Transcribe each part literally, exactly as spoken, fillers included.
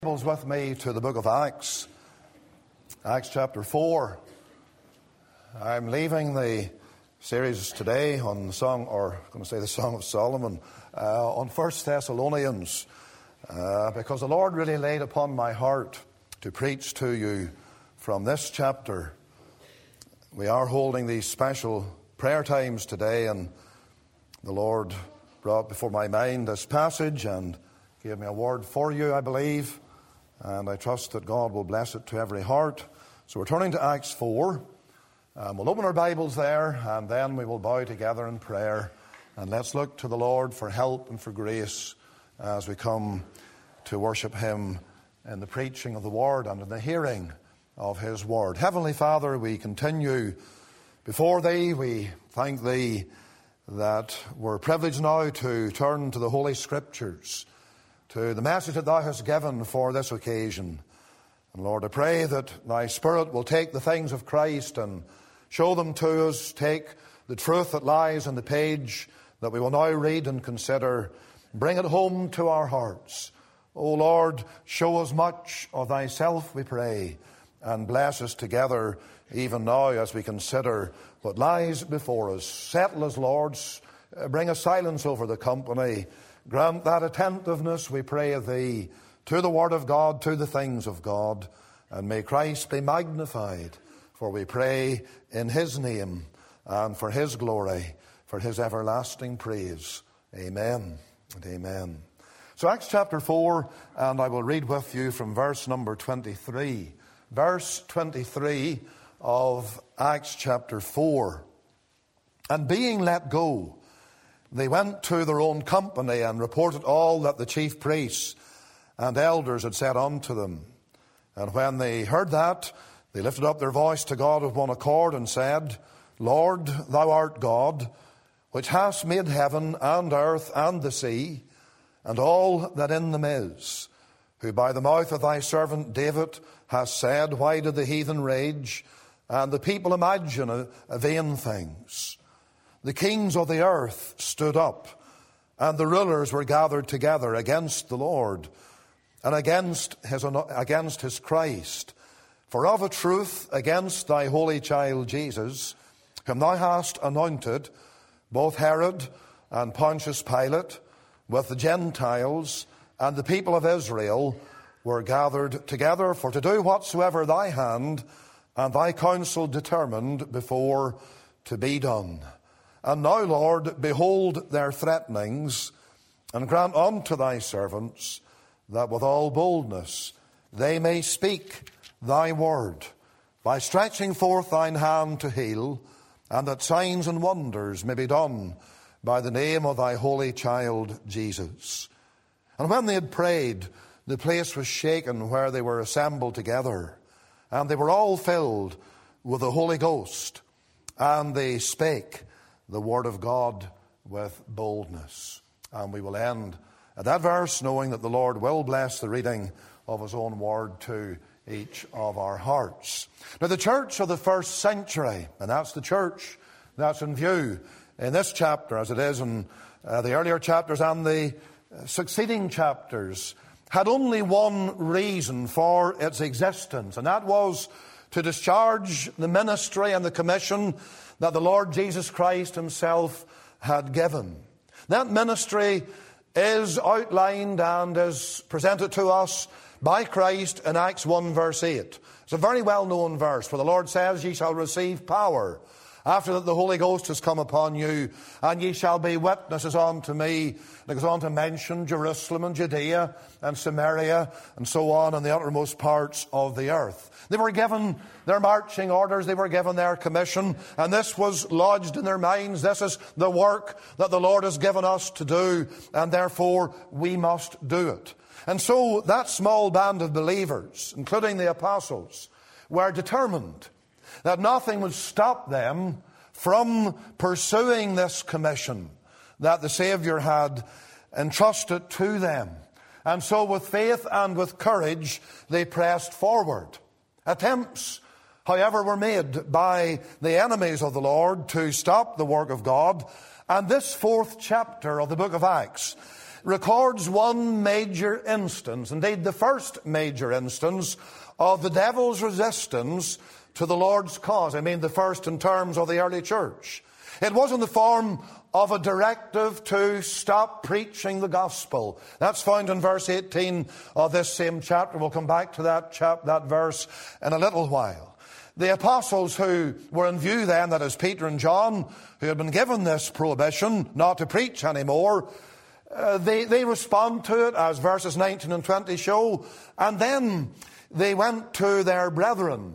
Bibles with me to the book of Acts, Acts chapter four. I'm leaving the series today on the song, or I'm going to say the Song of Solomon, uh, on First Thessalonians, uh, because the Lord really laid upon my heart to preach to you from this chapter. We are holding these special prayer times today, and the Lord brought before my mind this passage and gave me a word for you, I believe. And I trust that God will bless it to every heart. So we're turning to Acts four. Um, we'll open our Bibles there, and then we will bow together in prayer. And let's look to the Lord for help and for grace as we come to worship Him in the preaching of the Word and in the hearing of His Word. Heavenly Father, we continue before Thee. We thank Thee that we're privileged now to turn to the Holy Scriptures, to the message that Thou hast given for this occasion. And Lord, I pray that Thy Spirit will take the things of Christ and show them to us, take the truth that lies on the page that we will now read and consider, bring it home to our hearts. O Lord, show us much of Thyself, we pray, and bless us together even now as we consider what lies before us. Settle us, Lord, bring a silence over the company. Grant that attentiveness, we pray of Thee, to the Word of God, to the things of God. And may Christ be magnified, for we pray in His name and for His glory, for His everlasting praise. Amen and amen. So Acts chapter four, and I will read with you from verse number twenty-three. Verse twenty-three of Acts chapter four. And being let go, they went to their own company and reported all that the chief priests and elders had said unto them. And when they heard that, they lifted up their voice to God with one accord and said, Lord, Thou art God, which hast made heaven and earth and the sea, and all that in them is, who by the mouth of Thy servant David hast said, Why did the heathen rage, and the people imagine a, a vain things? The kings of the earth stood up, and the rulers were gathered together against the Lord and against his, against his Christ. For of a truth, against Thy holy child Jesus, whom Thou hast anointed, both Herod and Pontius Pilate, with the Gentiles and the people of Israel, were gathered together for to do whatsoever Thy hand and Thy counsel determined before to be done. And now, Lord, behold their threatenings, and grant unto Thy servants that with all boldness they may speak Thy word, by stretching forth Thine hand to heal, and that signs and wonders may be done by the name of Thy holy child Jesus. And when they had prayed, the place was shaken where they were assembled together, and they were all filled with the Holy Ghost, and they spake the word of God with boldness. And we will end at that verse, knowing that the Lord will bless the reading of His own word to each of our hearts. Now, the church of the first century, and that's the church that's in view in this chapter, as it is in uh, the earlier chapters and the succeeding chapters, had only one reason for its existence, and that was to discharge the ministry and the commission that the Lord Jesus Christ Himself had given. That ministry is outlined and is presented to us by Christ in Acts one verse eight. It's a very well-known verse where the Lord says, Ye shall receive power after that the Holy Ghost has come upon you, and ye shall be witnesses unto me. And it goes on to mention Jerusalem and Judea and Samaria and so on in the uttermost parts of the earth. They were given their marching orders, they were given their commission, and this was lodged in their minds. This is the work that the Lord has given us to do, and therefore we must do it. And so that small band of believers, including the apostles, were determined that nothing would stop them from pursuing this commission that the Savior had entrusted to them. And so with faith and with courage, they pressed forward. Attempts, however, were made by the enemies of the Lord to stop the work of God. And this fourth chapter of the book of Acts records one major instance, indeed the first major instance of the devil's resistance to the Lord's cause. I mean the first in terms of the early church. It was in the form of a directive to stop preaching the gospel. That's found in verse eighteen of this same chapter. We'll come back to that chap, that verse in a little while. The apostles who were in view then, that is Peter and John, who had been given this prohibition not to preach anymore, uh, they, they respond to it, as verses nineteen and twenty show, and then they went to their brethren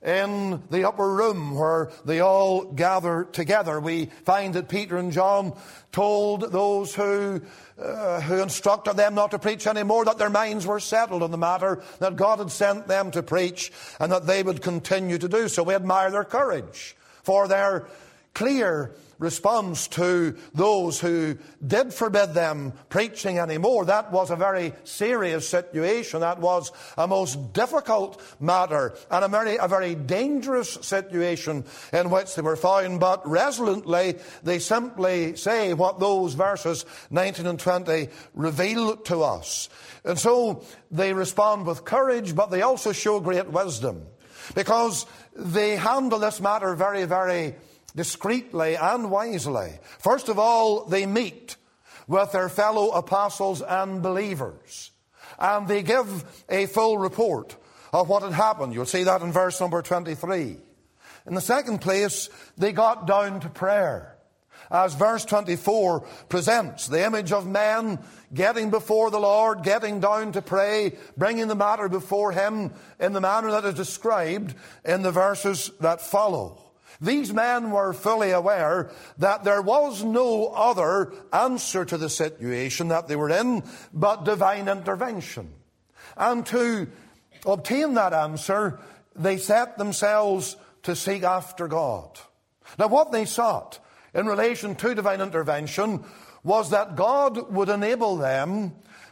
in the upper room where they all gather together. We find that Peter and John told those who uh, who instructed them not to preach anymore that their minds were settled on the matter, that God had sent them to preach and that they would continue to do so. We admire their courage for their clear response to those who did forbid them preaching anymore. That was a very serious situation. That was a most difficult matter and a very, a very dangerous situation in which they were found. But resolutely, they simply say what those verses nineteen and twenty reveal to us. And so they respond with courage, but they also show great wisdom, because they handle this matter very, very discreetly and wisely. First of all, they meet with their fellow apostles and believers, and they give a full report of what had happened. You'll see that in verse number twenty-three. In the second place, they got down to prayer, as verse twenty-four presents the image of men getting before the Lord, getting down to pray, bringing the matter before Him in the manner that is described in the verses that follow. These men were fully aware that there was no other answer to the situation that they were in but divine intervention. And to obtain that answer, they set themselves to seek after God. Now, what they sought in relation to divine intervention was that God would enable them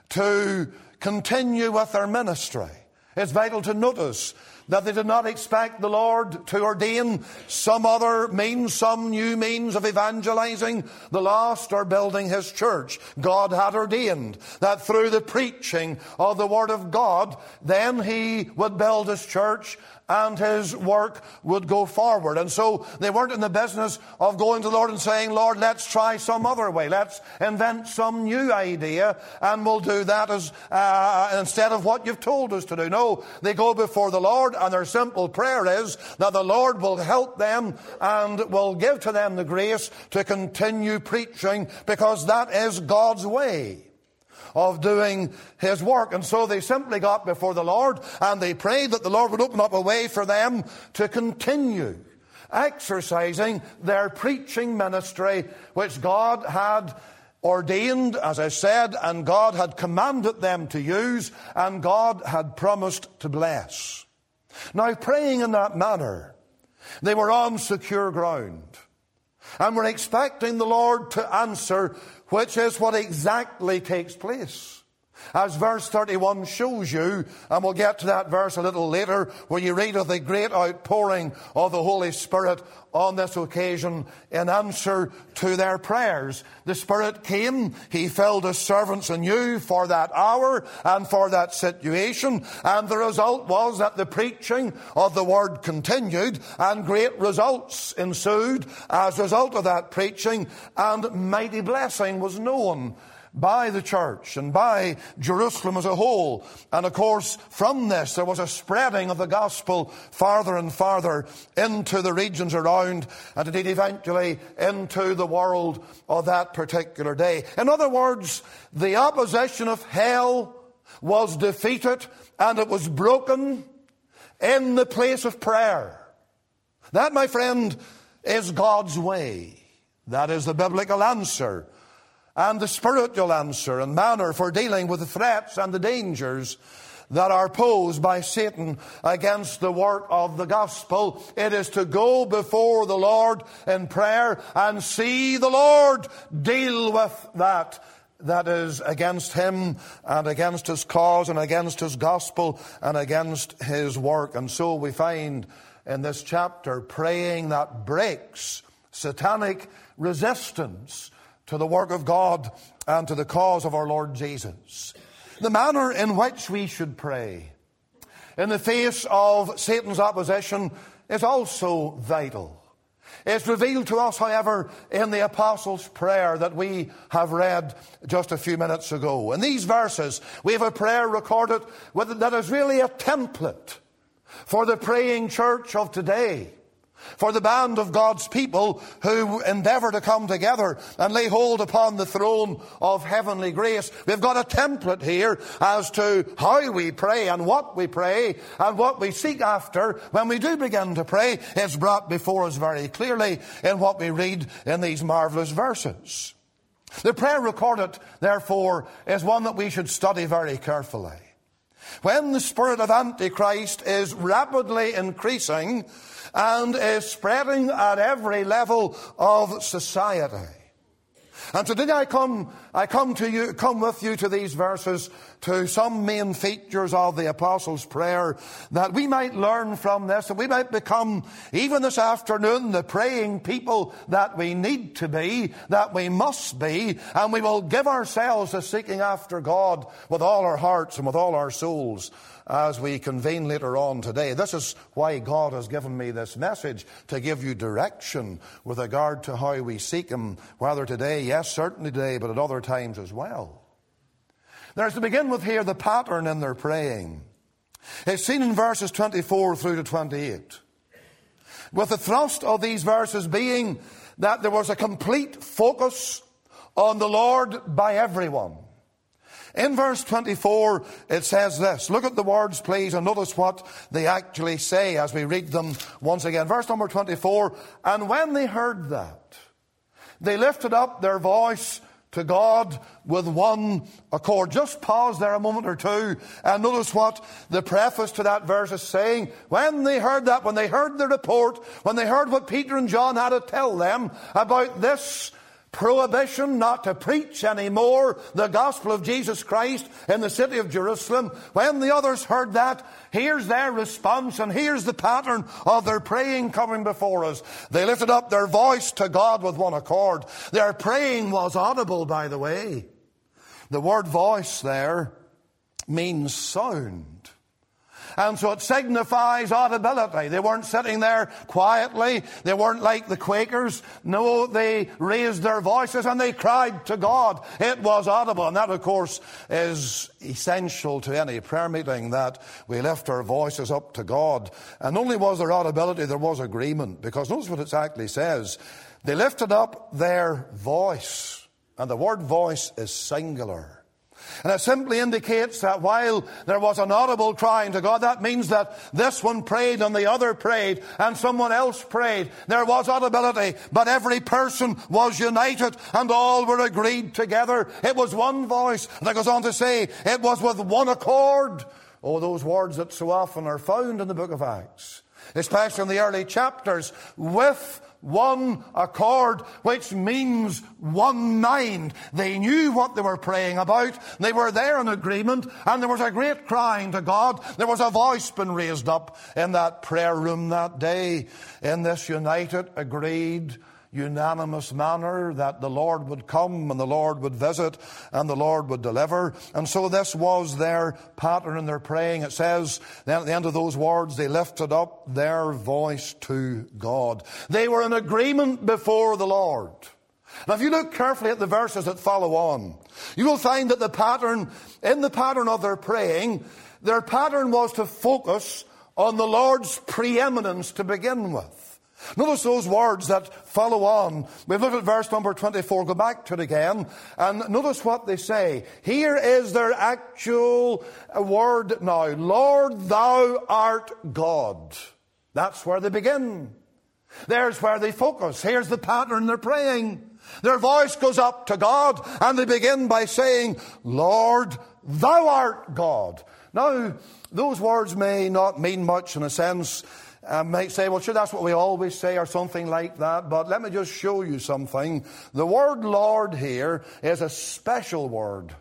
to continue with their ministry. It's vital to notice that they did not expect the Lord to ordain some other means, some new means of evangelizing the lost or building His church. God had ordained that through the preaching of the Word of God, then He would build His church and His work would go forward. And so they weren't in the business of going to the Lord and saying, Lord, let's try some other way. Let's invent some new idea and we'll do that as uh, instead of what you've told us to do. No, they go before the Lord, and their simple prayer is that the Lord will help them and will give to them the grace to continue preaching, because that is God's way of doing His work. And so they simply got before the Lord and they prayed that the Lord would open up a way for them to continue exercising their preaching ministry, which God had ordained, as I said, and God had commanded them to use, and God had promised to bless. Now, praying in that manner, they were on secure ground and were expecting the Lord to answer, which is what exactly takes place. As verse thirty-one shows you, and we'll get to that verse a little later, where you read of the great outpouring of the Holy Spirit on this occasion in answer to their prayers. The Spirit came, He filled His servants anew for that hour and for that situation, and the result was that the preaching of the Word continued, and great results ensued as a result of that preaching, and mighty blessing was known by the church and by Jerusalem as a whole. And of course, from this there was a spreading of the gospel farther and farther into the regions around, and indeed eventually into the world of that particular day. In other words, the opposition of hell was defeated, and it was broken in the place of prayer. That, my friend, is God's way. That is the biblical answer and the spiritual answer and manner for dealing with the threats and the dangers that are posed by Satan against the work of the gospel. It is to go before the Lord in prayer and see the Lord deal with that that is against Him and against His cause and against His gospel and against His work. And so we find in this chapter praying that breaks satanic resistance to the work of God and to the cause of our Lord Jesus. The manner in which we should pray in the face of Satan's opposition is also vital. It's revealed to us, however, in the Apostles' Prayer that we have read just a few minutes ago. In these verses, we have a prayer recorded with, that is really a template for the praying church of today, for the band of God's people who endeavour to come together and lay hold upon the throne of heavenly grace. We've got a template here as to how we pray and what we pray and what we seek after when we do begin to pray. It's brought before us very clearly in what we read in these marvellous verses. The prayer recorded, therefore, is one that we should study very carefully. When the spirit of Antichrist is rapidly increasing and is spreading at every level of society. And today I come, I come to you, come with you to these verses, to some main features of the Apostles' Prayer, that we might learn from this, and we might become, even this afternoon, the praying people that we need to be, that we must be, and we will give ourselves to seeking after God with all our hearts and with all our souls as we convene later on today. This is why God has given me this message, to give you direction with regard to how we seek Him, whether today, yes, certainly today, but at other times as well. There's to begin with here the pattern in their praying. It's seen in verses twenty-four through to twenty-eight. With the thrust of these verses being that there was a complete focus on the Lord by everyone. In verse twenty-four, it says this. Look at the words, please, and notice what they actually say as we read them once again. Verse number twenty-four, and when they heard that, they lifted up their voice to God with one accord. Just pause there a moment or two and notice what the preface to that verse is saying. When they heard that, when they heard the report, when they heard what Peter and John had to tell them about this prohibition not to preach anymore the gospel of Jesus Christ in the city of Jerusalem, when the others heard that, here's their response, and here's the pattern of their praying coming before us. They lifted up their voice to God with one accord. Their praying was audible, by the way. The word voice there means sound. And so it signifies audibility. They weren't sitting there quietly. They weren't like the Quakers. No, they raised their voices and they cried to God. It was audible. And that, of course, is essential to any prayer meeting, that we lift our voices up to God. And not only was there audibility, there was agreement. Because notice what it actually says. They lifted up their voice. And the word voice is singular. And it simply indicates that while there was an audible crying to God, that means that this one prayed and the other prayed and someone else prayed. There was audibility, but every person was united and all were agreed together. It was one voice. And it goes on to say, it was with one accord. Oh, those words that so often are found in the book of Acts, especially in the early chapters, with one accord, which means one mind. They knew what they were praying about. They were there in agreement, and there was a great crying to God. There was a voice been raised up in that prayer room that day in this united, agreed, unanimous manner that the Lord would come and the Lord would visit and the Lord would deliver. And so this was their pattern in their praying. It says then at the end of those words, they lifted up their voice to God. They were in agreement before the Lord. Now, if you look carefully at the verses that follow on, you will find that the pattern, in the pattern of their praying, their pattern was to focus on the Lord's preeminence to begin with. Notice those words that follow on. We've looked at verse number twenty-four. Go back to it again. And notice what they say. Here is their actual word now. Lord, thou art God. That's where they begin. There's where they focus. Here's the pattern they're praying. Their voice goes up to God and they begin by saying, Lord, thou art God. Now, those words may not mean much in a sense. I might say, well, sure, that's what we always say or something like that. But let me just show you something. The word Lord here is a special word.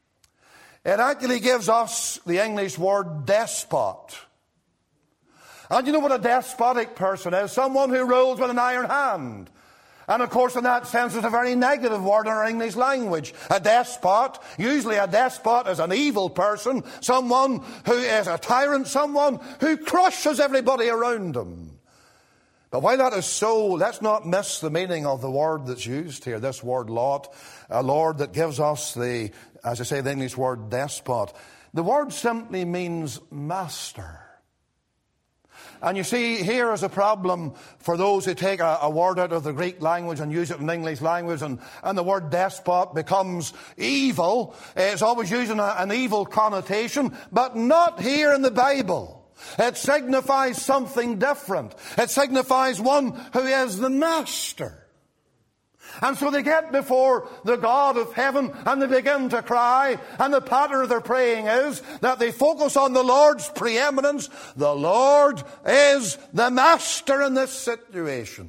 It actually gives us the English word despot. And you know what a despotic person is? Someone who rules with an iron hand. And of course, in that sense, it's a very negative word in our English language. A despot. Usually a despot is an evil person, someone who is a tyrant, someone who crushes everybody around him. But while that is so, let's not miss the meaning of the word that's used here, this word lot, a Lord that gives us the, as I say, the English word despot. The word simply means master. And you see, here is a problem for those who take a, a word out of the Greek language and use it in English language, and, and the word despot becomes evil. It's always using a, an evil connotation, but not here in the Bible. It signifies something different. It signifies one who is the master. And so they get before the God of heaven and they begin to cry. And the pattern of their praying is that they focus on the Lord's preeminence. The Lord is the master in this situation.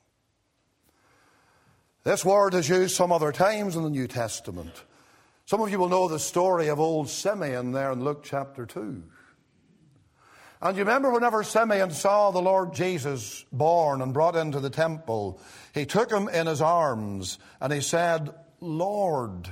This word is used some other times in the New Testament. Some of you will know the story of old Simeon there in Luke chapter two. And you remember whenever Simeon saw the Lord Jesus born and brought into the temple, he took him in his arms and he said, Lord,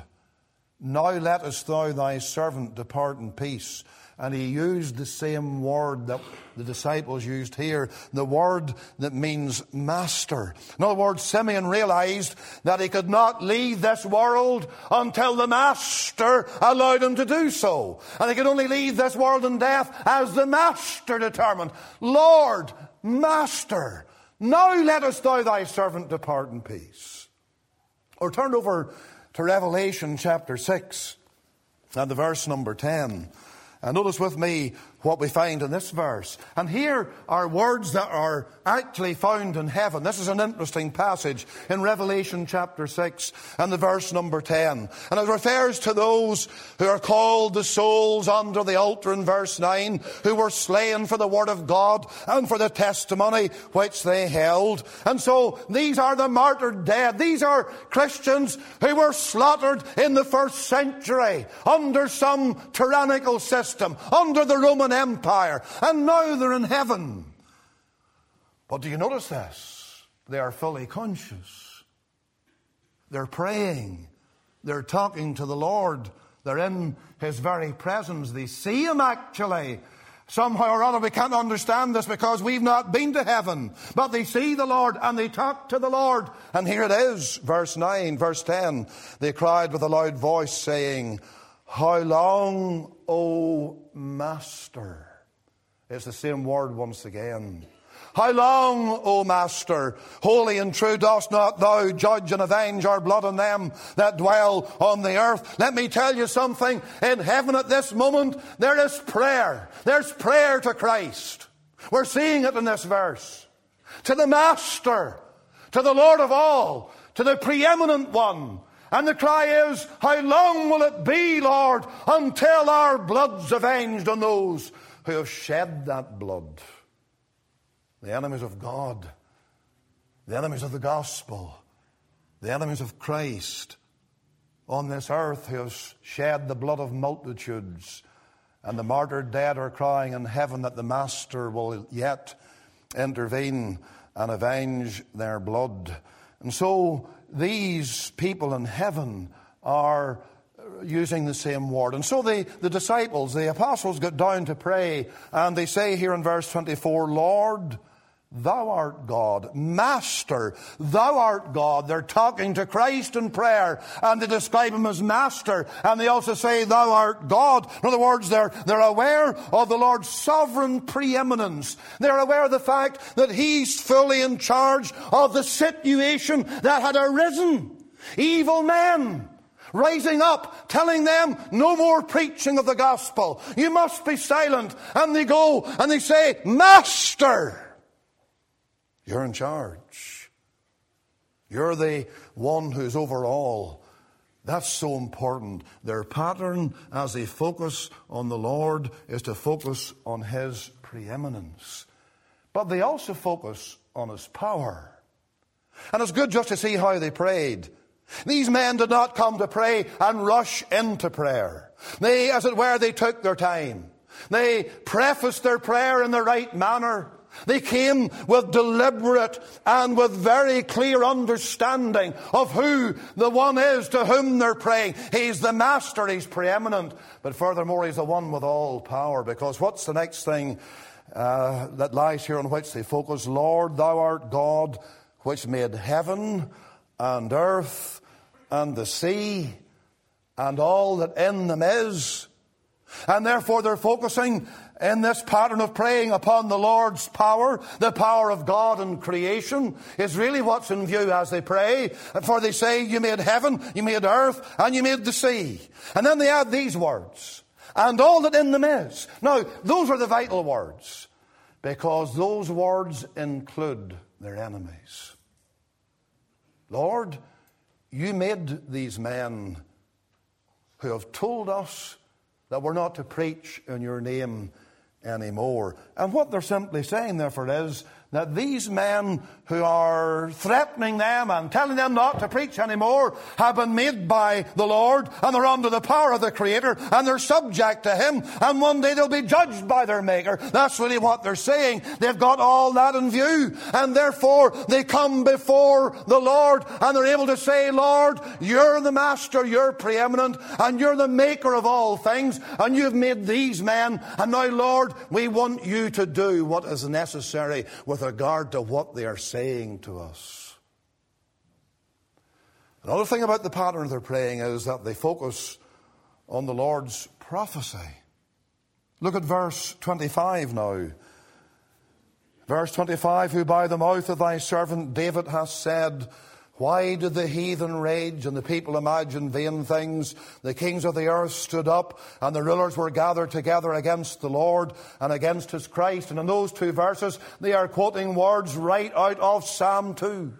now lettest thou thy servant depart in peace. And he used the same word that the disciples used here, the word that means master. In other words, Simeon realized that he could not leave this world until the master allowed him to do so. And he could only leave this world in death as the master determined. Lord, master, now lettest thou thy servant depart in peace. Or turn over to Revelation chapter six and the verse number ten. And notice with me what we find in this verse. And here are words that are actually found in heaven. This is an interesting passage in Revelation chapter six and the verse number ten. And it refers to those who are called the souls under the altar in verse nine, who were slain for the word of God and for the testimony which they held. And so these are the martyred dead. These are Christians who were slaughtered in the first century under some tyrannical system, under the Roman Empire, and now they're in heaven. But do you notice this? They are fully conscious. They're praying. They're talking to the Lord. They're in His very presence. They see Him actually. Somehow or other we can't understand this because we've not been to heaven. But they see the Lord and they talk to the Lord. And here it is, verse nine, verse ten. They cried with a loud voice saying, How long, O Master? It's the same word once again. How long, O Master, holy and true, dost not thou judge and avenge our blood on them that dwell on the earth? Let me tell you something. In heaven at this moment, there is prayer. There's prayer to Christ. We're seeing it in this verse. To the Master, to the Lord of all, to the preeminent one. And the cry is, how long will it be, Lord, until our blood's avenged on those who have shed that blood? The enemies of God, the enemies of the gospel, the enemies of Christ on this earth who have shed the blood of multitudes. And the martyred dead are crying in heaven that the Master will yet intervene and avenge their blood. And so these people in heaven are using the same word. And so the, the disciples, the apostles, got down to pray. And they say here in verse twenty-four, Lord, Thou art God. Master, Thou art God. They're talking to Christ in prayer. And they describe Him as Master. And they also say, Thou art God. In other words, they're, they're aware of the Lord's sovereign preeminence. They're aware of the fact that He's fully in charge of the situation that had arisen. Evil men rising up, telling them, no more preaching of the gospel. You must be silent. And they go and they say, Master, You're in charge. You're the one who's over all. That's so important. Their pattern as they focus on the Lord is to focus on His preeminence. But they also focus on His power. And it's good just to see how they prayed. These men did not come to pray and rush into prayer. They, as it were, they took their time. They prefaced their prayer in the right manner. They came with deliberate and with very clear understanding of who the one is to whom they're praying. He's the Master, He's preeminent, but furthermore He's the one with all power. Because what's the next thing uh, that lies here on which they focus? Lord, Thou art God, which made heaven and earth and the sea and all that in them is. And therefore they're focusing in this pattern of praying upon the Lord's power. The power of God in creation is really what's in view as they pray. For they say, you made heaven, you made earth, and you made the sea. And then they add these words, and all that in them is. Now, those are the vital words, because those words include their enemies. Lord, you made these men who have told us that we're not to preach in your name anymore. And what they're simply saying, therefore, is that these men who are threatening them and telling them not to preach anymore have been made by the Lord, and they're under the power of the Creator, and they're subject to Him, and one day they'll be judged by their Maker. That's really what they're saying. They've got all that in view, and therefore they come before the Lord, and they're able to say, Lord, you're the Master, you're preeminent, and you're the Maker of all things, and you've made these men, and now, Lord, we want you to do what is necessary with regard to what they are saying to us. Another thing about the pattern of their praying is that they focus on the Lord's prophecy. Look at verse twenty-five now. Verse twenty-five, who by the mouth of thy servant David hath said, why did the heathen rage and the people imagine vain things? The kings of the earth stood up and the rulers were gathered together against the Lord and against His Christ. And in those two verses, they are quoting words right out of Psalm two.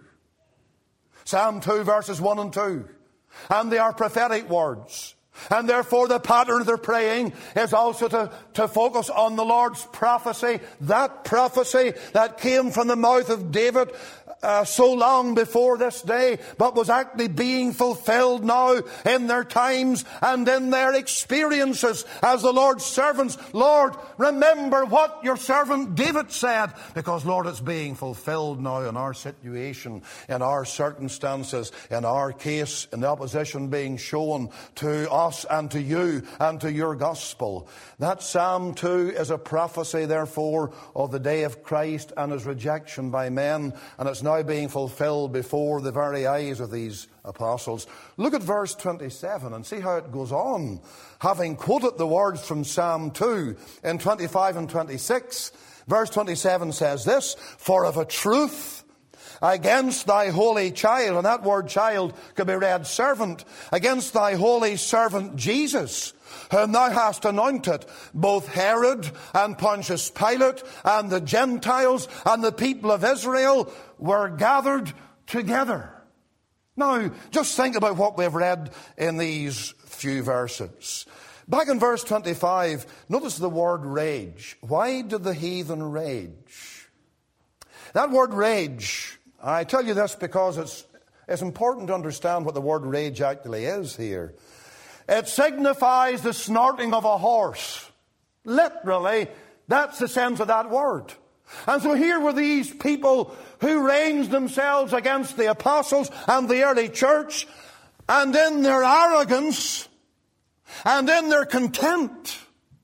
Psalm two, verses one and two. And they are prophetic words. And therefore the pattern of their praying is also to, to focus on the Lord's prophecy. That prophecy that came from the mouth of David uh, so long before this day, but was actually being fulfilled now in their times and in their experiences as the Lord's servants. Lord, remember what your servant David said, because, Lord, it's being fulfilled now in our situation, in our circumstances, in our case, in the opposition being shown to us and to you and to your gospel. That Psalm two is a prophecy, therefore, of the day of Christ and His rejection by men, and it's now being fulfilled before the very eyes of these apostles. Look at verse twenty-seven and see how it goes on. Having quoted the words from Psalm two in twenty-five and twenty-six, verse twenty-seven says this, for of a truth against thy holy child, and that word child could be read servant, against thy holy servant Jesus, whom thou hast anointed, both Herod and Pontius Pilate and the Gentiles and the people of Israel were gathered together. Now, just think about what we've read in these few verses. Back in verse twenty-five, notice the word rage. Why did the heathen rage? That word rage, I tell you this because it's, it's important to understand what the word rage actually is here. It signifies the snorting of a horse. Literally, that's the sense of that word. And so here were these people who ranged themselves against the apostles and the early church, and in their arrogance and in their contempt,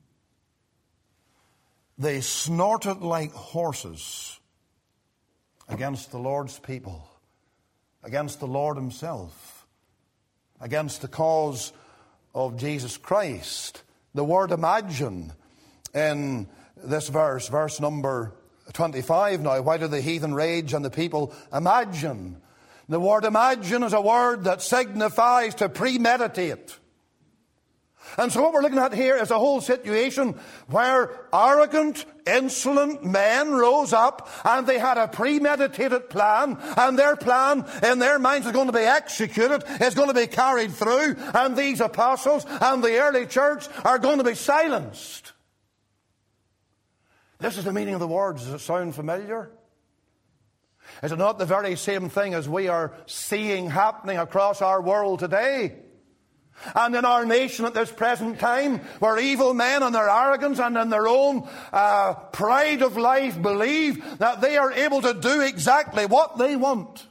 they snorted like horses against the Lord's people, against the Lord Himself, against the cause of Jesus Christ. The word imagine in this verse, verse number twenty-five now, why do the heathen rage and the people imagine? The word imagine is a word that signifies to premeditate. And so what we're looking at here is a whole situation where arrogant, insolent men rose up and they had a premeditated plan, and their plan in their minds is going to be executed, is going to be carried through, and these apostles and the early church are going to be silenced. This is the meaning of the words. Does it sound familiar? Is it not the very same thing as we are seeing happening across our world today? And in our nation at this present time, where evil men in their arrogance and in their own uh, pride of life believe that they are able to do exactly what they want.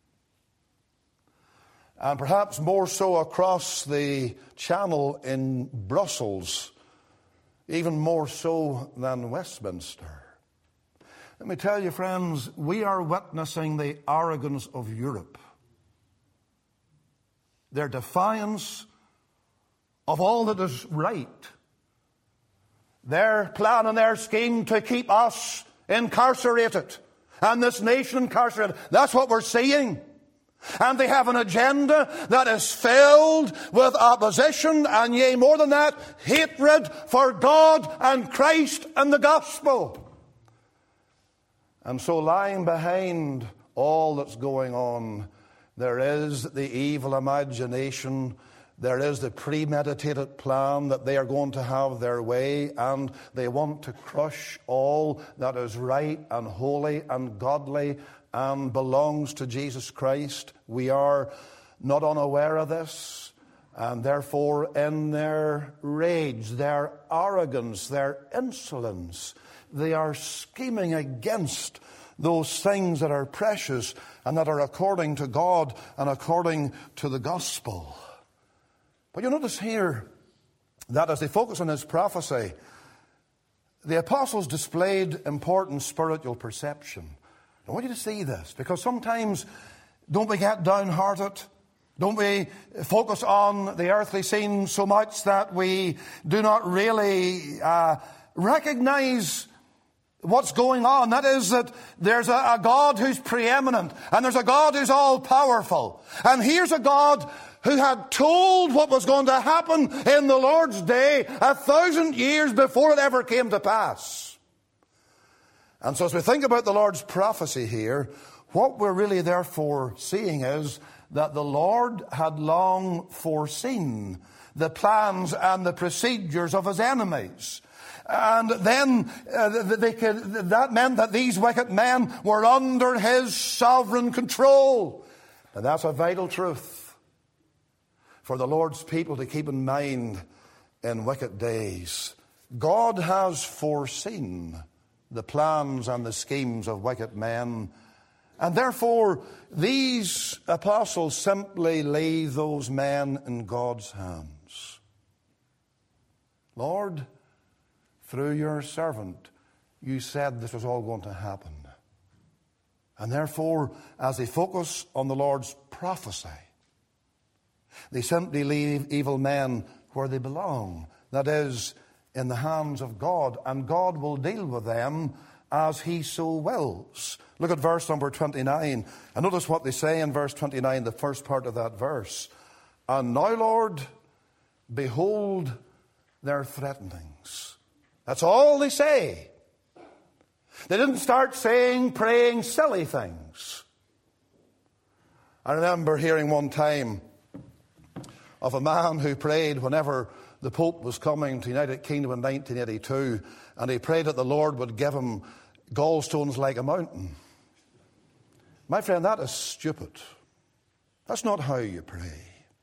And perhaps more so across the channel in Brussels, even more so than Westminster. Let me tell you, friends, we are witnessing the arrogance of Europe. Their defiance of all that is right. Their plan and their scheme to keep us incarcerated and this nation incarcerated. That's what we're seeing. And they have an agenda that is filled with opposition and, yea, more than that, hatred for God and Christ and the gospel. And so lying behind all that's going on, there is the evil imagination. There is the premeditated plan that they are going to have their way, and they want to crush all that is right and holy and godly and belongs to Jesus Christ. We are not unaware of this, and therefore in their rage, their arrogance, their insolence, they are scheming against those things that are precious and that are according to God and according to the gospel. But you notice here that as they focus on his prophecy, the apostles displayed important spiritual perception. I want you to see this, because sometimes don't we get downhearted? Don't we focus on the earthly scene so much that we do not really uh, recognize what's going on? That is that there's a, a God who's preeminent, and there's a God who's all-powerful. And here's a God who had told what was going to happen in the Lord's day a thousand years before it ever came to pass. And so as we think about the Lord's prophecy here, what we're really therefore seeing is that the Lord had long foreseen the plans and the procedures of his enemies. And then uh, they could, that meant that these wicked men were under his sovereign control. And that's a vital truth for the Lord's people to keep in mind in wicked days. God has foreseen the plans and the schemes of wicked men, and therefore these apostles simply leave those men in God's hands. Lord, through your servant, you said this was all going to happen. And therefore, as they focus on the Lord's prophecy, they simply leave evil men where they belong. That is, in the hands of God. And God will deal with them as he so wills. Look at verse number twenty-nine. And notice what they say in verse twenty-nine, the first part of that verse. And now, Lord, behold their threatenings. That's all they say. They didn't start saying, praying silly things. I remember hearing one time of a man who prayed whenever the Pope was coming to the United Kingdom in nineteen eighty-two, and he prayed that the Lord would give him gallstones like a mountain. My friend, that is stupid. That's not how you pray.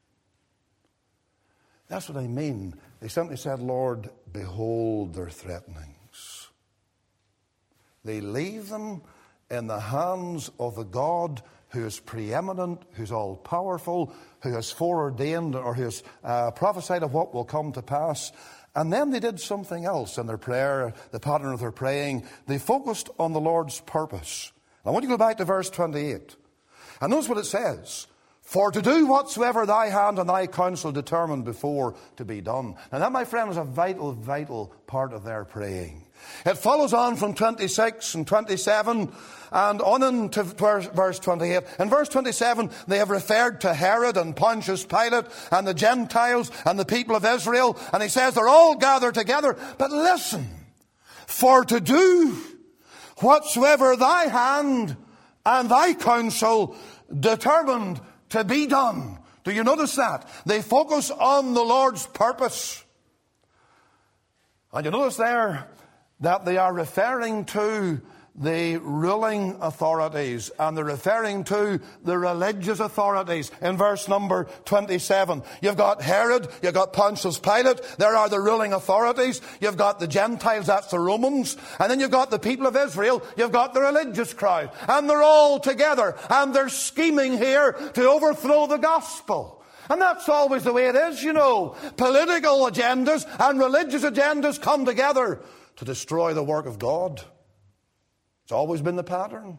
That's what I mean. They simply said, Lord, behold their threatenings. They leave them in the hands of the God who is preeminent, who's all-powerful, who has foreordained or who has uh, prophesied of what will come to pass. And then they did something else in their prayer, the pattern of their praying. They focused on the Lord's purpose. I want you to go back to verse twenty-eight. And notice what it says. For to do whatsoever thy hand and thy counsel determined before to be done. Now that, my friend, is a vital, vital part of their praying. It follows on from twenty-six and twenty-seven and on into verse twenty-eight. In verse twenty-seven, they have referred to Herod and Pontius Pilate and the Gentiles and the people of Israel. And he says they're all gathered together. But listen, for to do whatsoever thy hand and thy counsel determined to be done. Do you notice that? They focus on the Lord's purpose. And you notice there that they are referring to the ruling authorities, and they're referring to the religious authorities in verse number twenty-seven. You've got Herod, you've got Pontius Pilate, there are the ruling authorities, you've got the Gentiles, that's the Romans, and then you've got the people of Israel, you've got the religious crowd, and they're all together, and they're scheming here to overthrow the gospel. And that's always the way it is, you know. Political agendas and religious agendas come together to destroy the work of God. It's always been the pattern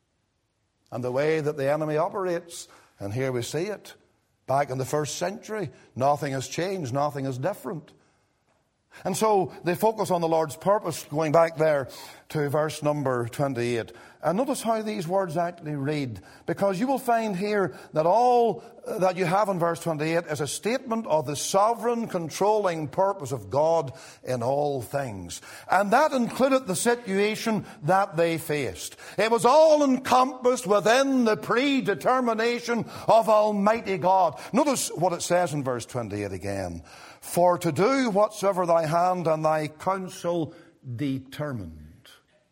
and the way that the enemy operates. And here we see it. Back in the first century, nothing has changed, nothing is different. And so they focus on the Lord's purpose, going back there to verse number twenty-eight. And notice how these words actually read, because you will find here that all that you have in verse twenty-eight is a statement of the sovereign controlling purpose of God in all things. And that included the situation that they faced. It was all encompassed within the predetermination of Almighty God. Notice what it says in verse twenty-eight again. For to do whatsoever thy hand and thy counsel determined.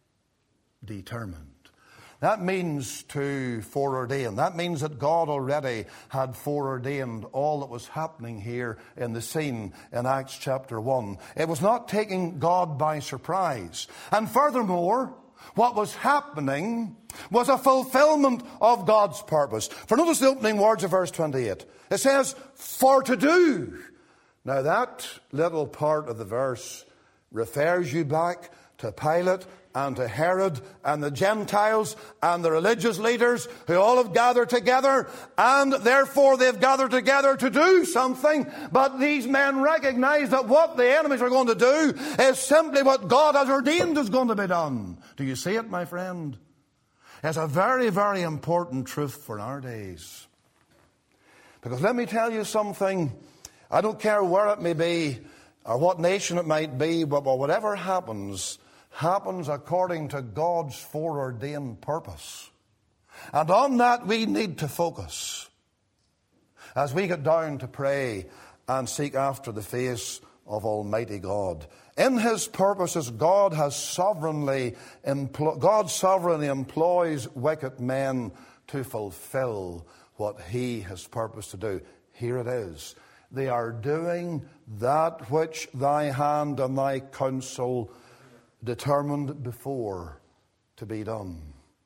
Determined. That means to foreordain. That means that God already had foreordained all that was happening here in the scene in Acts chapter one. It was not taking God by surprise. And furthermore, what was happening was a fulfillment of God's purpose. For notice the opening words of verse twenty-eight. It says, for to do. Now that little part of the verse refers you back to Pilate and to Herod and the Gentiles and the religious leaders who all have gathered together, and therefore they've gathered together to do something. But these men recognize that what the enemies are going to do is simply what God has ordained is going to be done. Do you see it, my friend? It's a very, very important truth for our days. Because let me tell you something. I don't care where it may be or what nation it might be, but whatever happens, happens according to God's foreordained purpose. And on that we need to focus as we get down to pray and seek after the face of Almighty God. In His purposes, God has sovereignly, empl- God sovereignly employs wicked men to fulfill what He has purposed to do. Here it is. They are doing that which thy hand and thy counsel determined before to be done.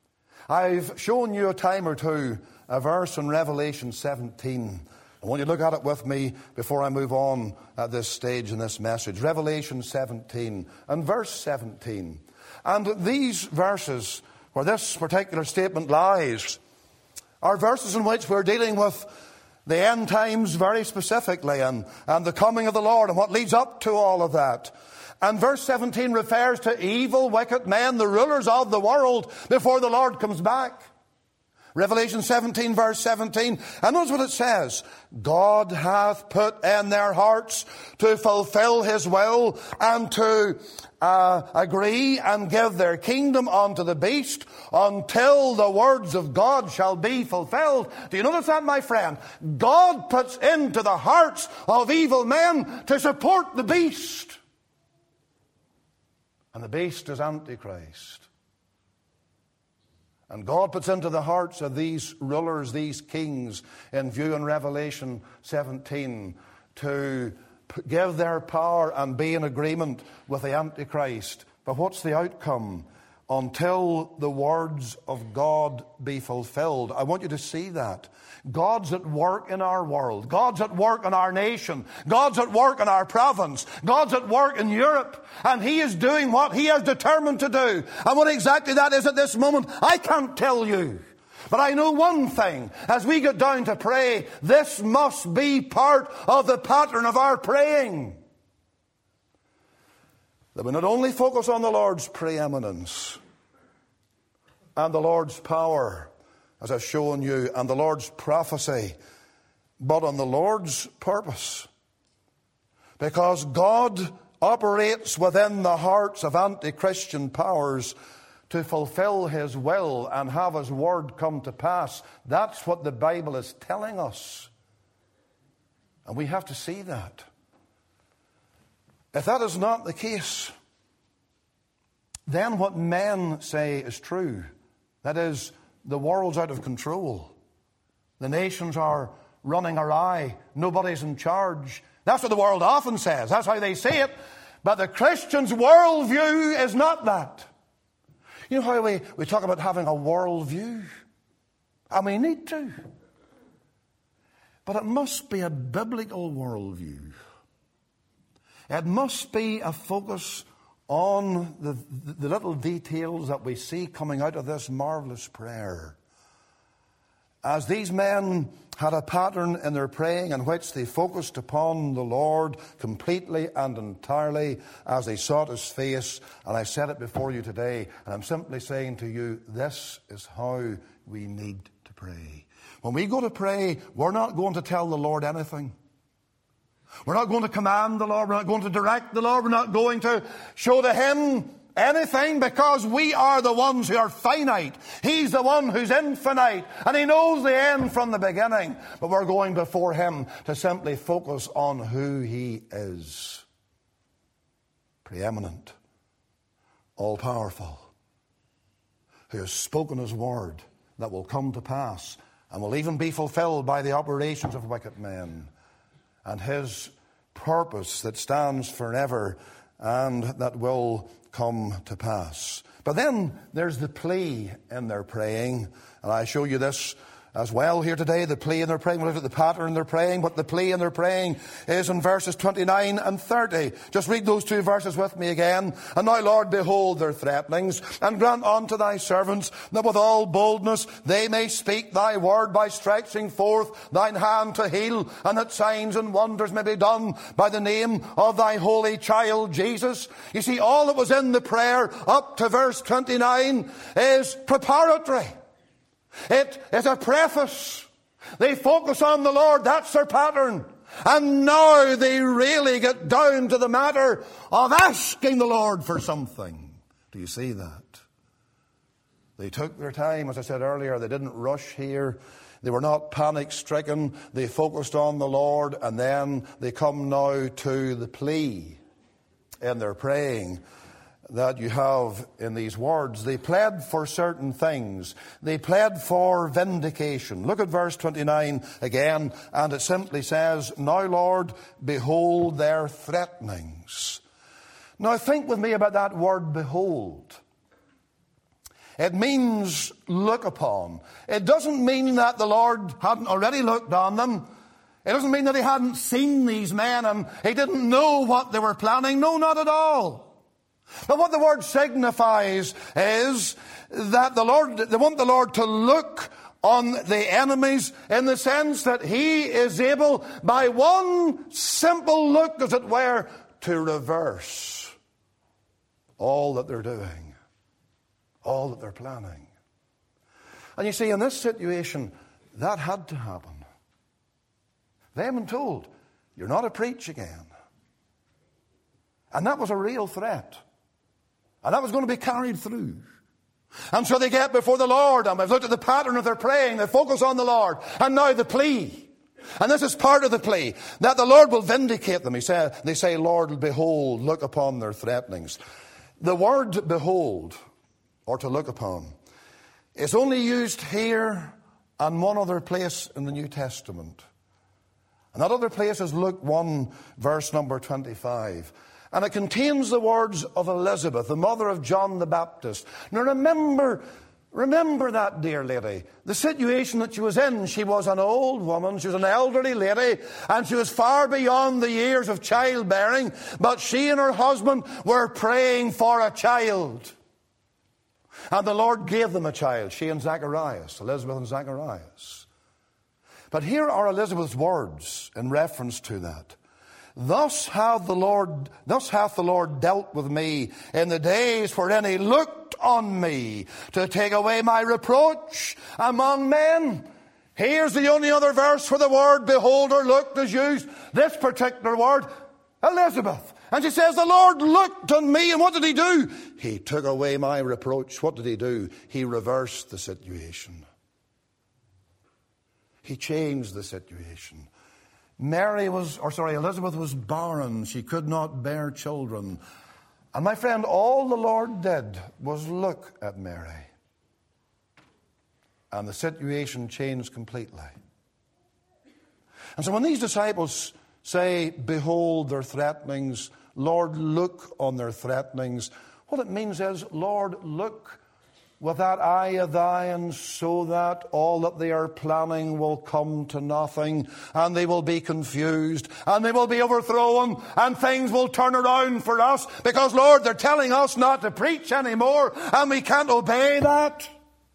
I've shown you a time or two a verse in Revelation seventeen. I want you to look at it with me before I move on at this stage in this message. Revelation seventeen and verse seventeen. And these verses, where this particular statement lies, are verses in which we're dealing with the end times very specifically, and, and the coming of the Lord and what leads up to all of that. And verse seventeen refers to evil, wicked men, the rulers of the world, before the Lord comes back. Revelation seventeen, verse seventeen. And notice what it says. God hath put in their hearts to fulfill His will and to uh, agree and give their kingdom unto the beast until the words of God shall be fulfilled. Do you notice that, my friend? God puts into the hearts of evil men to support the beast. And the beast is Antichrist. And God puts into the hearts of these rulers, these kings, in view in Revelation seventeen, to give their power and be in agreement with the Antichrist. But what's the outcome? Until the words of God be fulfilled. I want you to see that. God's at work in our world. God's at work in our nation. God's at work in our province. God's at work in Europe. And He is doing what He has determined to do. And what exactly that is at this moment, I can't tell you. But I know one thing. As we get down to pray, this must be part of the pattern of our praying. That we not only focus on the Lord's preeminence and the Lord's power, as I've shown you, and the Lord's prophecy, but on the Lord's purpose. Because God operates within the hearts of anti-Christian powers to fulfill His will and have His word come to pass. That's what the Bible is telling us. And we have to see that. If that is not the case, then what men say is true. That is, the world's out of control. The nations are running awry. Nobody's in charge. That's what the world often says. That's how they say it. But the Christian's worldview is not that. You know how we, we talk about having a worldview? And we need to. But it must be a biblical worldview. It must be a focus on the, the little details that we see coming out of this marvelous prayer. As these men had a pattern in their praying in which they focused upon the Lord completely and entirely as they sought His face. And I said it before you today, and I'm simply saying to you, this is how we need to pray. When we go to pray, we're not going to tell the Lord anything. We're not going to command the Lord. We're not going to direct the Lord. We're not going to show to Him anything, because we are the ones who are finite. He's the one who's infinite, and He knows the end from the beginning. But we're going before Him to simply focus on who He is. Preeminent, all-powerful, who has spoken His word that will come to pass and will even be fulfilled by the operations of wicked men, and His purpose that stands forever and that will come to pass. But then there's the plea in their praying, and I show you this as well here today, the plea in their praying. We'll look at the pattern in their praying, but the plea in their praying is in verses twenty-nine and thirty. Just read those two verses with me again. And now, Lord, behold their threatenings, and grant unto thy servants that with all boldness they may speak thy word by stretching forth thine hand to heal, and that signs and wonders may be done by the name of thy holy child Jesus. You see, all that was in the prayer up to verse twenty-nine is preparatory. It is a preface. They focus on the Lord. That's their pattern. And now they really get down to the matter of asking the Lord for something. Do you see that? They took their time, as I said earlier. They didn't rush here. They were not panic-stricken. They focused on the Lord, and then they come now to the plea in their praying that you have in these words. They pled for certain things. They pled for vindication. Look at verse twenty-nine again, and it simply says, now, Lord, behold their threatenings. Now, think with me about that word, behold. It means look upon. It doesn't mean that the Lord hadn't already looked on them. It doesn't mean that He hadn't seen these men and He didn't know what they were planning. No, not at all. But what the word signifies is that the Lord, they want the Lord to look on the enemies in the sense that He is able, by one simple look, as it were, to reverse all that they're doing, all that they're planning. And you see, in this situation, that had to happen. They have been told, you're not to preach again. And that was a real threat. And that was going to be carried through. And so they get before the Lord, and we've looked at the pattern of their praying. They focus on the Lord. And now the plea. And this is part of the plea, that the Lord will vindicate them. He said, they say, Lord, behold, look upon their threatenings. The word behold, or to look upon, is only used here and one other place in the New Testament. And that other place is Luke one, verse number twenty-five. And it contains the words of Elizabeth, the mother of John the Baptist. Now remember, remember that, dear lady. The situation that she was in, she was an old woman, she was an elderly lady, and she was far beyond the years of childbearing, but she and her husband were praying for a child. And the Lord gave them a child, she and Zacharias, Elizabeth and Zacharias. But here are Elizabeth's words in reference to that. Thus hath the Lord, thus hath the Lord dealt with me in the days wherein He looked on me to take away my reproach among men. Here's the only other verse where the word behold or looked is used. This particular word, Elizabeth. And she says, the Lord looked on me, and what did He do? He took away my reproach. What did He do? He reversed the situation. He changed the situation. Mary was, or sorry, Elizabeth was barren. She could not bear children. And my friend, all the Lord did was look at Mary. And the situation changed completely. And so when these disciples say, behold their threatenings, Lord, look on their threatenings, what it means is, Lord, look with that eye of thine, so that all that they are planning will come to nothing, and they will be confused, and they will be overthrown, and things will turn around for us, because, Lord, they're telling us not to preach anymore, and we can't obey that.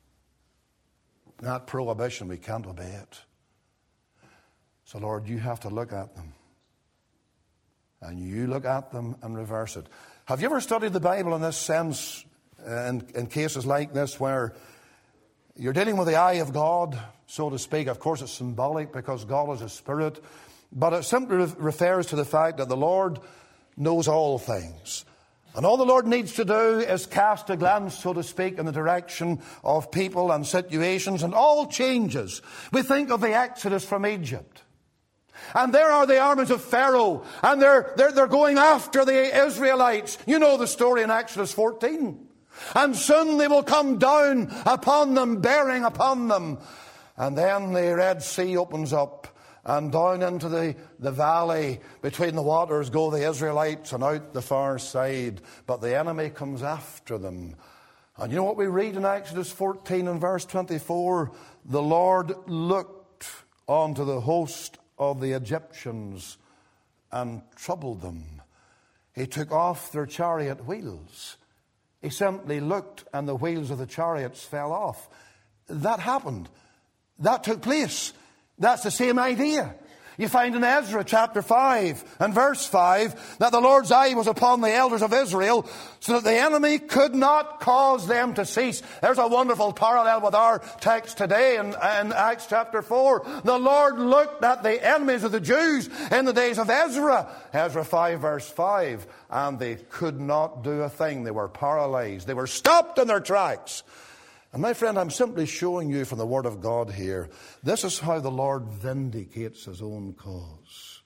That prohibition, we can't obey it. So, Lord, you have to look at them. And you look at them and reverse it. Have you ever studied the Bible in this sense, uh, in, in cases like this, where you're dealing with the eye of God, so to speak? Of course, it's symbolic because God is a spirit. But it simply re- refers to the fact that the Lord knows all things. And all the Lord needs to do is cast a glance, so to speak, in the direction of people and situations, and all changes. We think of the Exodus from Egypt. And there are the armies of Pharaoh, and they're, they're, they're going after the Israelites. You know the story in Exodus fourteen. And soon they will come down upon them, bearing upon them. And then the Red Sea opens up, and down into the, the valley between the waters go the Israelites, and out the far side. But the enemy comes after them. And you know what we read in Exodus fourteen and verse twenty-four? The Lord looked onto the host of the Egyptians and troubled them. He took off their chariot wheels. He simply looked, and the wheels of the chariots fell off. That happened. That took place. That's the same idea. You find in Ezra chapter five and verse five that the Lord's eye was upon the elders of Israel so that the enemy could not cause them to cease. There's a wonderful parallel with our text today in, in Acts chapter four. The Lord looked at the enemies of the Jews in the days of Ezra. Ezra five verse five. And they could not do a thing. They were paralyzed. They were stopped in their tracks. And my friend, I'm simply showing you from the Word of God here, this is how the Lord vindicates His own cause.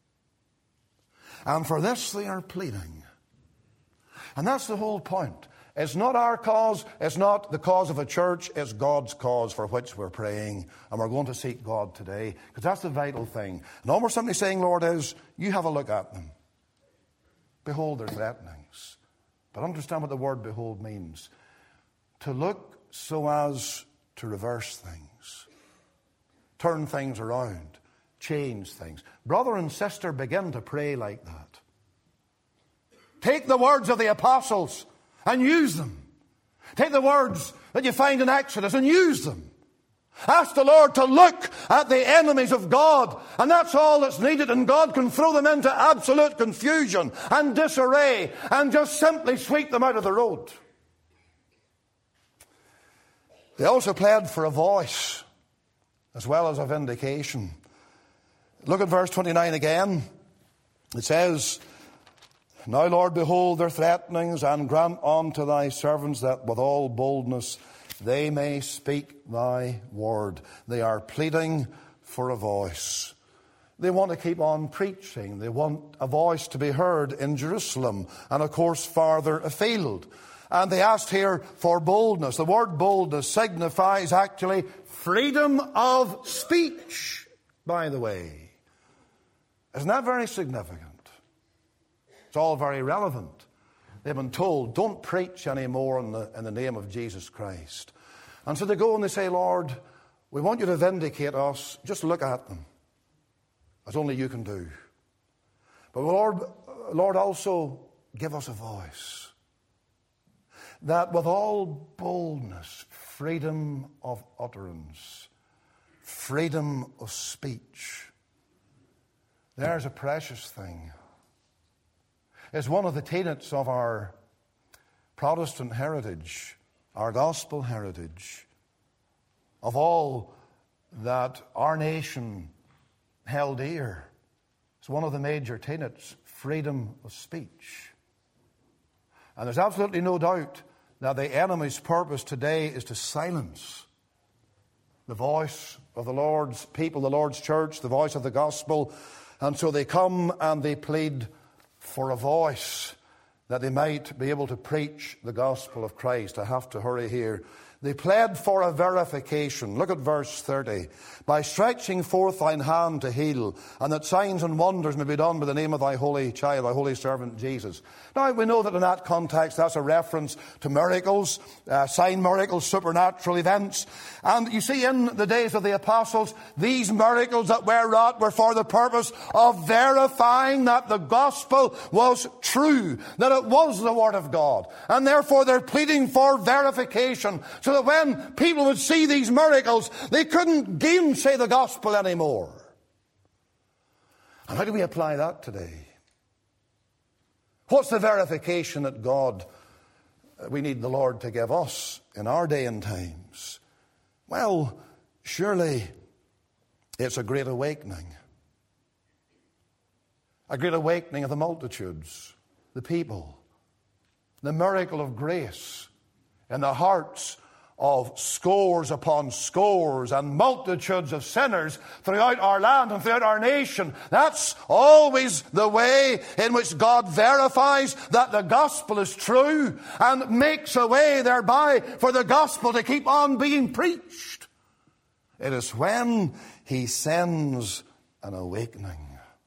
And for this they are pleading. And that's the whole point. It's not our cause, it's not the cause of a church, it's God's cause for which we're praying. And we're going to seek God today, because that's the vital thing. And all we're simply saying, Lord, is, you have a look at them. Behold their threatenings. But understand what the word behold means. To look so as to reverse things, turn things around, change things. Brother and sister, begin to pray like that. Take the words of the apostles and use them. Take the words that you find in Exodus and use them. Ask the Lord to look at the enemies of God, and that's all that's needed, and God can throw them into absolute confusion and disarray and just simply sweep them out of the road. They also pled for a voice as well as a vindication. Look at verse twenty-nine again. It says, now, Lord, behold their threatenings, and grant unto thy servants that with all boldness they may speak thy word. They are pleading for a voice. They want to keep on preaching. They want a voice to be heard in Jerusalem and, of course, farther afield. And they asked here for boldness. The word boldness signifies actually freedom of speech, by the way. Isn't that very significant? It's all very relevant. They've been told, don't preach anymore in the, in the name of Jesus Christ. And so they go and they say, Lord, we want you to vindicate us. Just look at them, as only you can do. But Lord, Lord, also give us a voice, that with all boldness, freedom of utterance, freedom of speech. There's a precious thing. It's one of the tenets of our Protestant heritage, our gospel heritage, of all that our nation held dear. It's one of the major tenets, freedom of speech. And there's absolutely no doubt that the enemy's purpose today is to silence the voice of the Lord's people, the Lord's church, the voice of the gospel. And so they come and they plead for a voice that they might be able to preach the gospel of Christ. I have to hurry here. They pled for a verification. Look at verse thirty. By stretching forth thine hand to heal, and that signs and wonders may be done by the name of thy holy child, thy holy servant Jesus. Now, we know that in that context, that's a reference to miracles, uh, sign miracles, supernatural events. And you see, in the days of the apostles, these miracles that were wrought were for the purpose of verifying that the gospel was true, that it was the word of God. And therefore, they're pleading for verification, so that when people would see these miracles, they couldn't gainsay the gospel anymore. And how do we apply that today? What's the verification that God, we need the Lord to give us in our day and times? Well, surely it's a great awakening. A great awakening of the multitudes, the people. The miracle of grace in the hearts of scores upon scores and multitudes of sinners throughout our land and throughout our nation. That's always the way in which God verifies that the gospel is true and makes a way thereby for the gospel to keep on being preached. It is when he sends an awakening.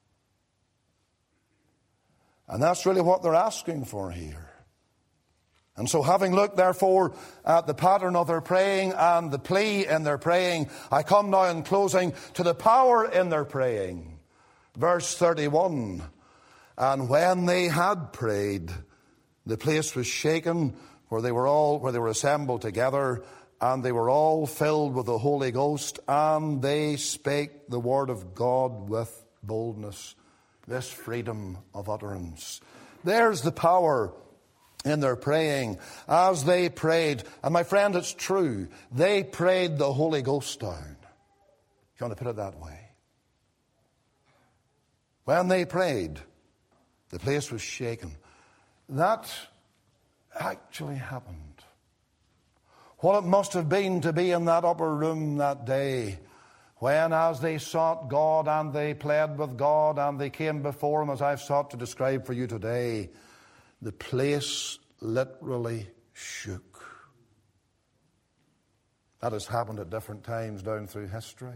And that's really what they're asking for here. And so, having looked, therefore, at the pattern of their praying and the plea in their praying, I come now in closing to the power in their praying. Verse thirty-one, and when they had prayed, the place was shaken where they were all, where they were assembled together, and they were all filled with the Holy Ghost, and they spake the word of God with boldness. This freedom of utterance. There's the power in their praying. As they prayed, and my friend, it's true, they prayed the Holy Ghost down. If you want to put it that way. When they prayed, the place was shaken. That actually happened. What it must have been to be in that upper room that day, when as they sought God and they pled with God and they came before him, as I've sought to describe for you today, the place literally shook. That has happened at different times down through history.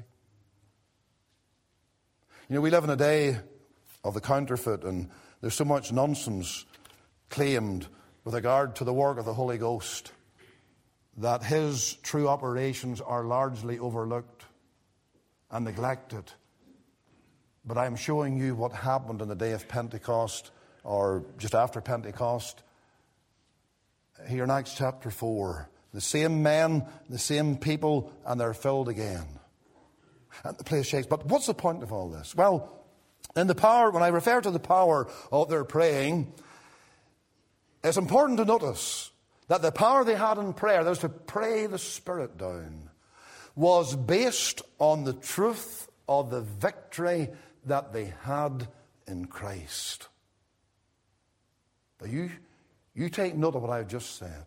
You know, we live in a day of the counterfeit, and there's so much nonsense claimed with regard to the work of the Holy Ghost that his true operations are largely overlooked and neglected. But I'm showing you what happened on the day of Pentecost, or just after Pentecost, here in Acts chapter four. The same men, the same people, and they're filled again. And the place shakes. But what's the point of all this? Well, in the power, when I refer to the power of their praying, it's important to notice that the power they had in prayer, that was to pray the Spirit down, was based on the truth of the victory that they had in Christ. Now you, you take note of what I've just said.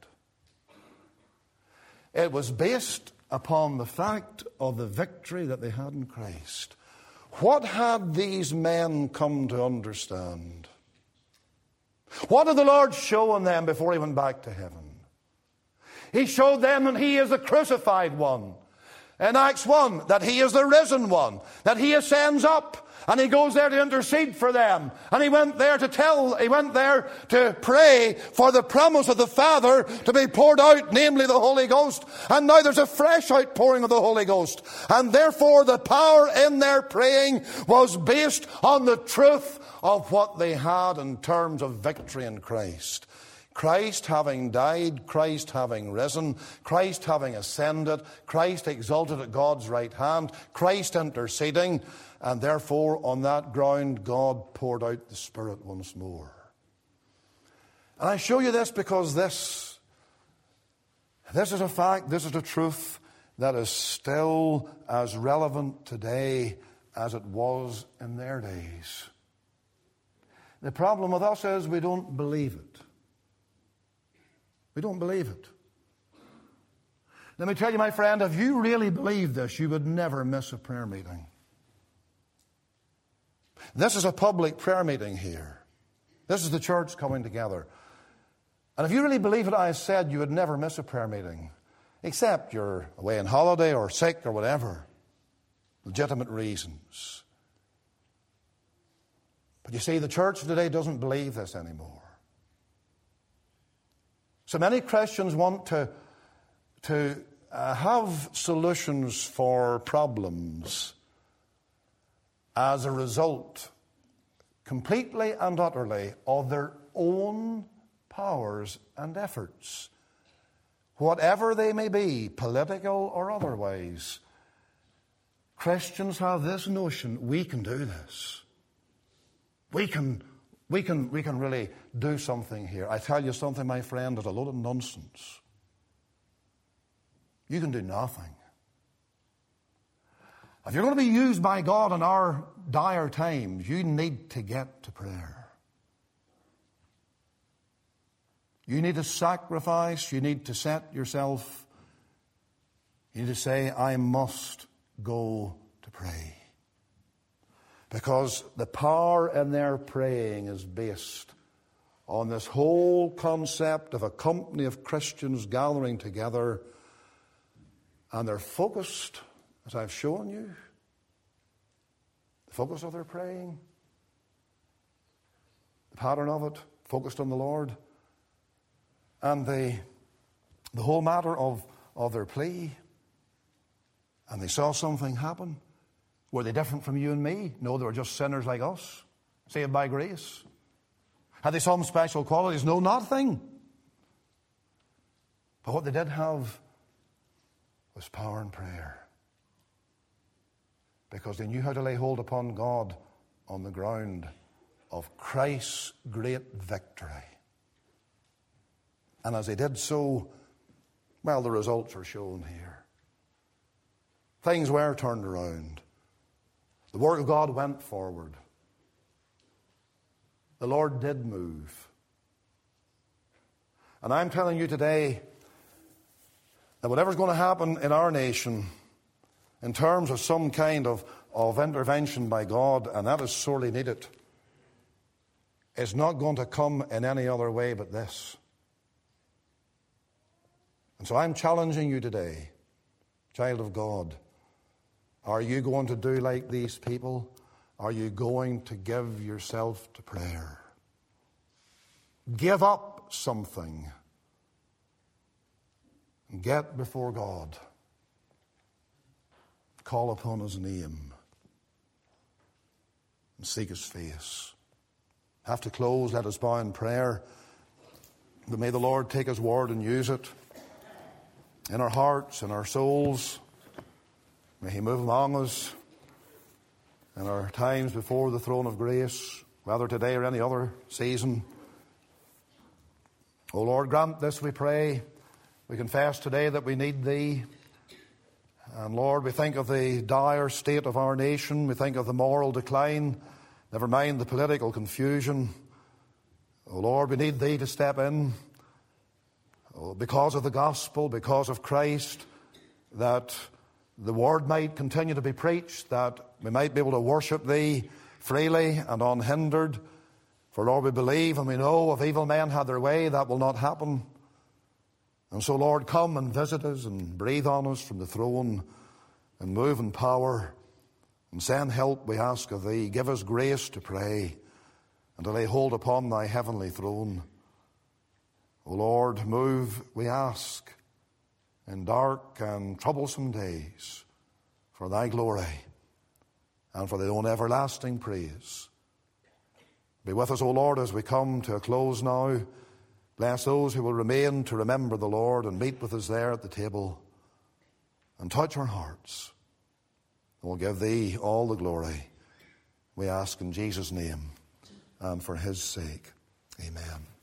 It was based upon the fact of the victory that they had in Christ. What had these men come to understand? What did the Lord show in them before he went back to heaven? He showed them that he is the crucified one. In Acts one, that he is the risen one, that he ascends up, and he goes there to intercede for them. And he went there to tell, he went there to pray for the promise of the Father to be poured out, namely the Holy Ghost. And now there's a fresh outpouring of the Holy Ghost. And therefore the power in their praying was based on the truth of what they had in terms of victory in Christ. Christ having died, Christ having risen, Christ having ascended, Christ exalted at God's right hand, Christ interceding, and therefore on that ground God poured out the Spirit once more. And I show you this because this, this is a fact, this is a truth that is still as relevant today as it was in their days. The problem with us is we don't believe it. We don't believe it. Let me tell you, my friend, if you really believed this, you would never miss a prayer meeting. This is a public prayer meeting here. This is the church coming together. And if you really believe what I said, you would never miss a prayer meeting, except you're away on holiday or sick or whatever. Legitimate reasons. But you see, the church today doesn't believe this anymore. So many Christians want to, to uh, have solutions for problems as a result, completely and utterly, of their own powers and efforts, whatever they may be, political or otherwise. Christians have this notion, we can do this. We can, we can, we can really do something here. I tell you something, my friend, it's a load of nonsense. You can do nothing. If you're going to be used by God in our dire times, you need to get to prayer. You need to sacrifice. You need to set yourself. You need to say, I must go to pray. Because the power in their praying is based on this whole concept of a company of Christians gathering together, and they're focused, as I've shown you, the focus of their praying, the pattern of it, focused on the Lord, and the, the whole matter of, of their plea. And they saw something happen. Were they different from you and me? No, they were just sinners like us, saved by grace. Had they some special qualities? No, nothing. But what they did have was power in prayer. Because they knew how to lay hold upon God on the ground of Christ's great victory. And as they did so, well, the results are shown here. Things were turned around. The work of God went forward. The Lord did move. And I'm telling you today that whatever's going to happen in our nation in terms of some kind of, of intervention by God, and that is sorely needed, is not going to come in any other way but this. And so I'm challenging you today, child of God. Are you going to do like these people? Are you going to give yourself to prayer? Give up something and get before God. Call upon His name and seek His face. Have to close, let us bow in prayer. But may the Lord take His word and use it in our hearts, in our souls. May He move among us in our times before the throne of grace, whether today or any other season. O Lord, grant this, we pray. We confess today that we need Thee. And Lord, we think of the dire state of our nation. We think of the moral decline. Never mind the political confusion. O Lord, we need Thee to step in. Oh, because of the gospel, because of Christ, that the word might continue to be preached, that we might be able to worship Thee freely and unhindered. For Lord, we believe and we know if evil men had their way, that will not happen. And so, Lord, come and visit us and breathe on us from the throne and move in power and send help, we ask of Thee. Give us grace to pray and to lay hold upon Thy heavenly throne. O Lord, move, we ask, in dark and troublesome days for Thy glory and for Thy own everlasting praise. Be with us, O Lord, as we come to a close now. Bless those who will remain to remember the Lord and meet with us there at the table, and touch our hearts. And we'll give Thee all the glory. We ask in Jesus' name and for His sake. Amen.